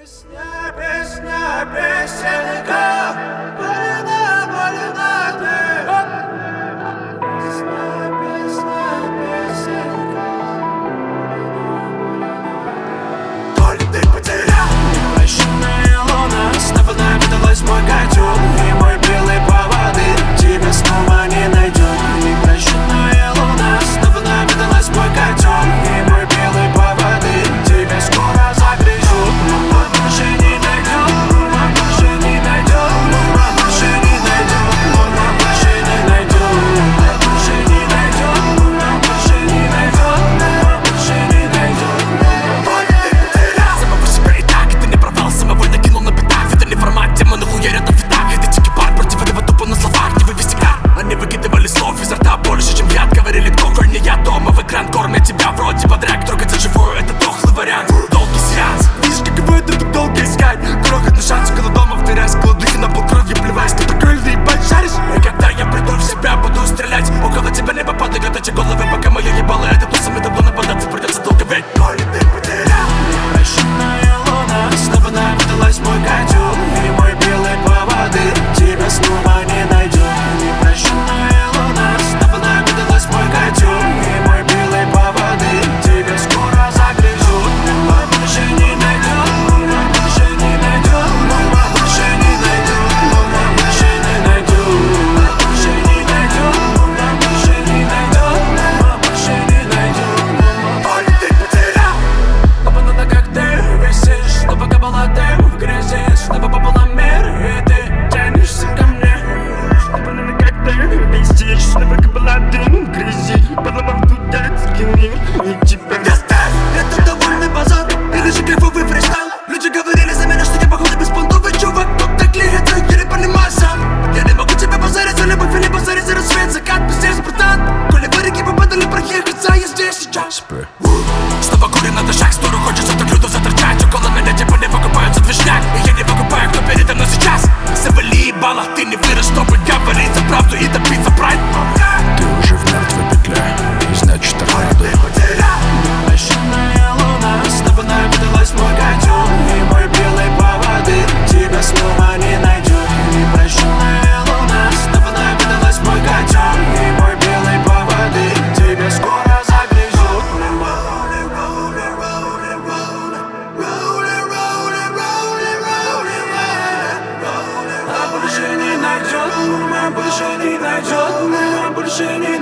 Песня, песня, песенка, полина, полина ты. Песня, песня, песенка. То ли ты потерял непрощенная луна, снова навидалась мой котел и мой белый поводырь тебя снова не найдет. Непрощенная луна, снова навидалась мой котел и мой белый поводырь тебя скоро загрызет. Кормят тебя вроде бодряк, трогаться живую — это дохлый вариант. Долгий сеанс, видишь, каково это так долго искать крохотный шанс около дома, втыряя складухи на полкровью, плеваясь, ты такой ебать шаришь. И когда я приду в себя, буду стрелять, около тебя небо падают эти головы, пока мое ебало это тусом, и давно нападаться придется долго, ведь то ли ты потерял непрощенная луна, снова навидалась мой котел и мой белый поводырь тебя снова не найдет. Непрощенная луна, снова навидалась мой котел и мой белый поводырь тебя скоро загрызет. Но больше не найдет, но больше не найдет, но больше не найдет, но больше не найдет, но больше не найдет, но больше не найдет, но больше не найдет. То ли ты потерял, оба на ногах ты висишь, снова кабала ты в грязи, снова пополам мир, и ты тянешься ко мне. Снова на ногах ты висишь, снова кабала ты в грязи, пополам тут детский мир, и тебя доставь. Это довольный базар, или же кайфовый фристайл. Люди говорили за меня, что я походу беспонтовый чувак, тут так лихо, еле понимаю сам. Я не могу тебя позарить за любовь или позарить за рассвет, закат, пиздец, братан. Коли в реки попадали проехаться, я здесь сейчас. Снова курим на дышах, сторону хочется так люто заторчать. Около меня типа не выкупаются движняк, и я не выкупаю, кто передо мной сейчас. Завали ебало, ты не вырос, чтобы говорить за правду и добиться прайд. Ты уже в мертвой петле, и значит так надо. Непрощенная луна, снова навидалась мой котел и мой белый поводырь тебя снова не найдет. Непрощенная луна, снова навидалась мой котел и мой белый поводырь тебя скоро загрызет. А больше не найдет, больше не найдет, больше не